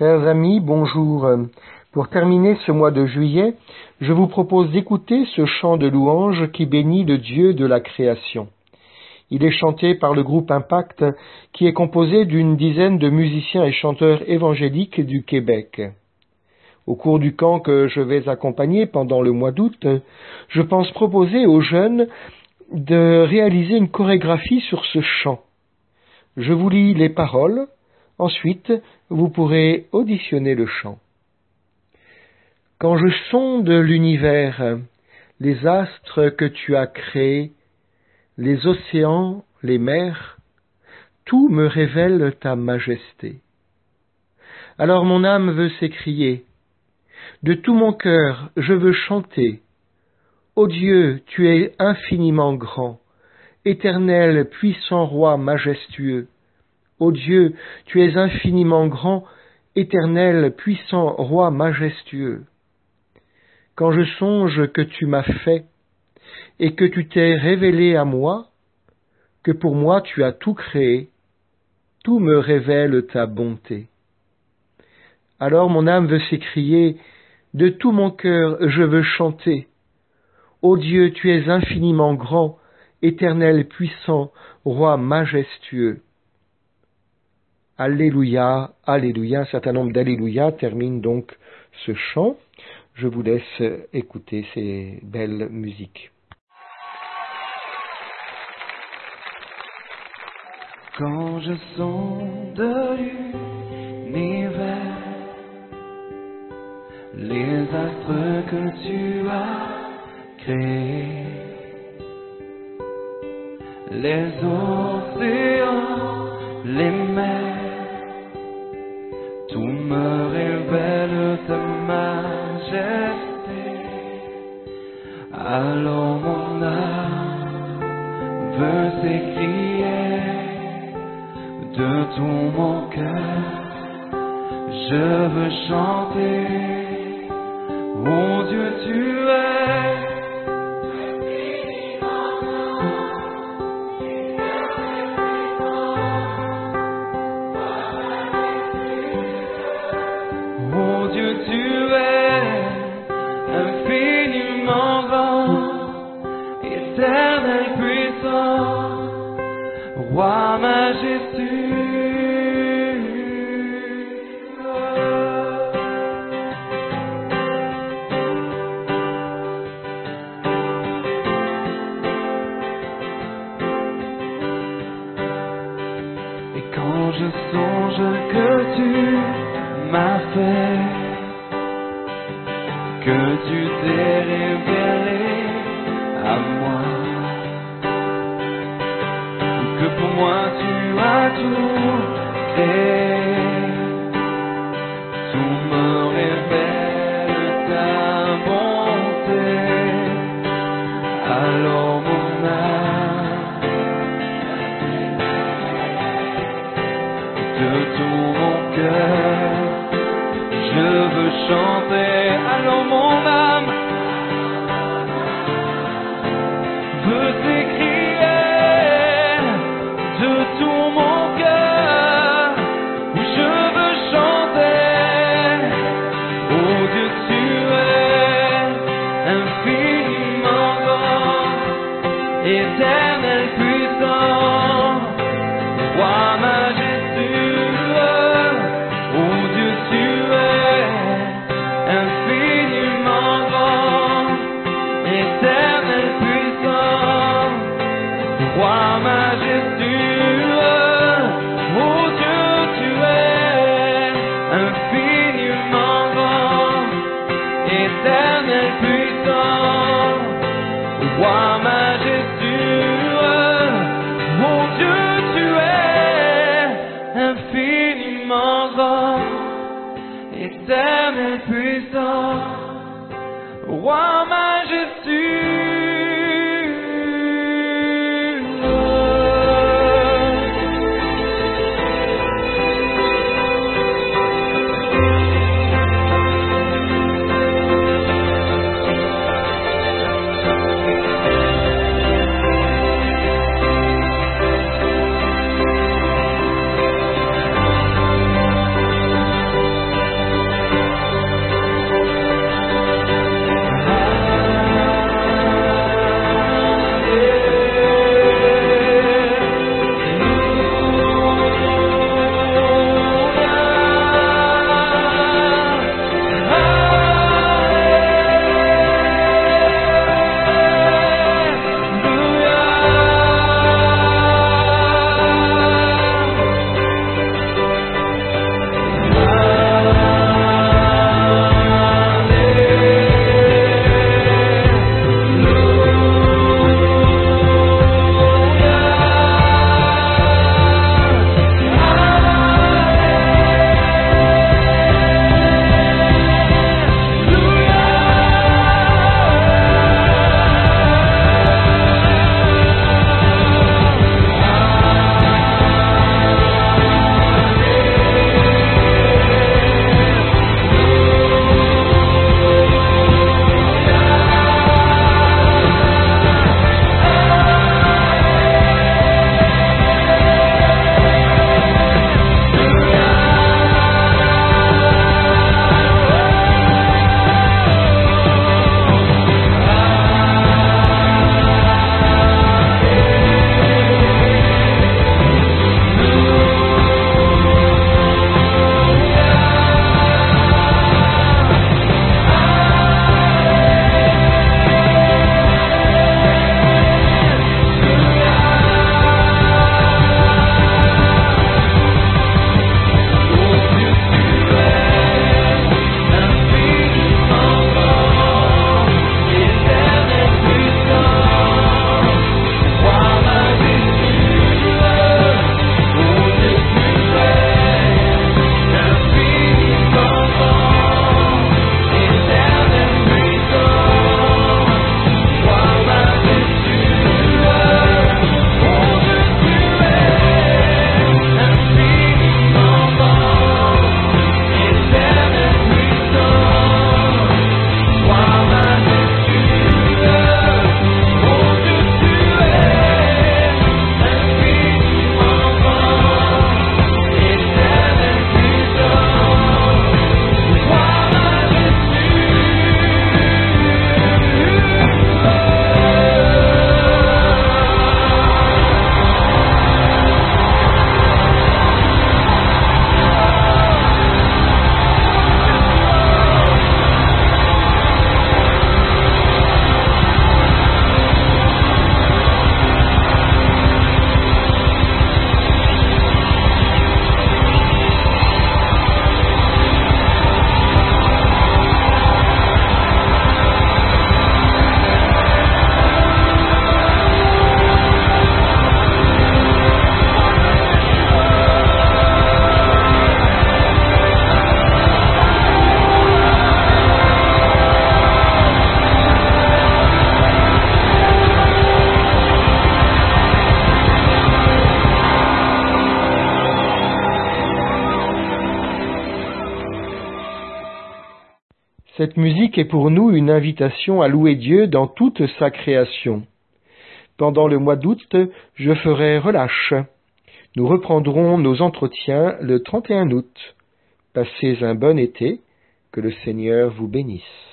Chers amis, bonjour. Pour terminer ce mois de juillet, je vous propose d'écouter ce chant de louange qui bénit le Dieu de la création. Il est chanté par le groupe Impact, qui est composé d'une dizaine de musiciens et chanteurs évangéliques du Québec. Au cours du camp que je vais accompagner pendant le mois d'août, je pense proposer aux jeunes de réaliser une chorégraphie sur ce chant. Je vous lis les paroles, ensuite vous pourrez auditionner le chant. Quand je sonde l'univers, les astres que tu as créés, les océans, les mers, tout me révèle ta majesté. Alors mon âme veut s'écrier, de tout mon cœur je veux chanter. Ô Dieu, tu es infiniment grand, éternel, puissant roi majestueux. Ô Dieu, tu es infiniment grand, éternel, puissant roi majestueux. Quand je songe que tu m'as fait, et que tu t'es révélé à moi, que pour moi tu as tout créé, tout me révèle ta bonté. Alors mon âme veut s'écrier, de tout mon cœur je veux chanter. Ô Dieu, tu es infiniment grand, éternel, puissant, roi majestueux. Alléluia, Alléluia. Un certain nombre d'Alléluia termine donc ce chant. Je vous laisse écouter ces belles musiques. Quand je sonde l'univers, les astres que tu as créés, les océans, les mers, tout me révèle ta majesté. Alors mon âme veut s'écrier, de tout mon cœur je veux chanter. Mon Dieu, tu es infiniment grand, éternel, puissant, roi majestueux. Et quand je songe que tu m'as fait, que tu t'es révélé à moi, que pour moi tu as tout créé, tout me révèle ta bonté. Alors mon âme, de tout mon cœur je veux chanter. Alors mon âme veut s'écrier, de tout mon cœur je veux chanter. Oh Dieu, tu es infiniment grand, éternel, puissant, roi majestueux. Oh Dieu, tu es infiniment grand, éternel, puissant, roi majestueux. Oh Dieu, tu es infiniment grand, éternel, puissant, roi majestueux. Oh Dieu, tu es infiniment grand, éternel, puissant, roi majestueux. Cette musique est pour nous une invitation à louer Dieu dans toute sa création. Pendant le mois d'août, je ferai relâche. Nous reprendrons nos entretiens le 31 août. Passez un bon été, que le Seigneur vous bénisse.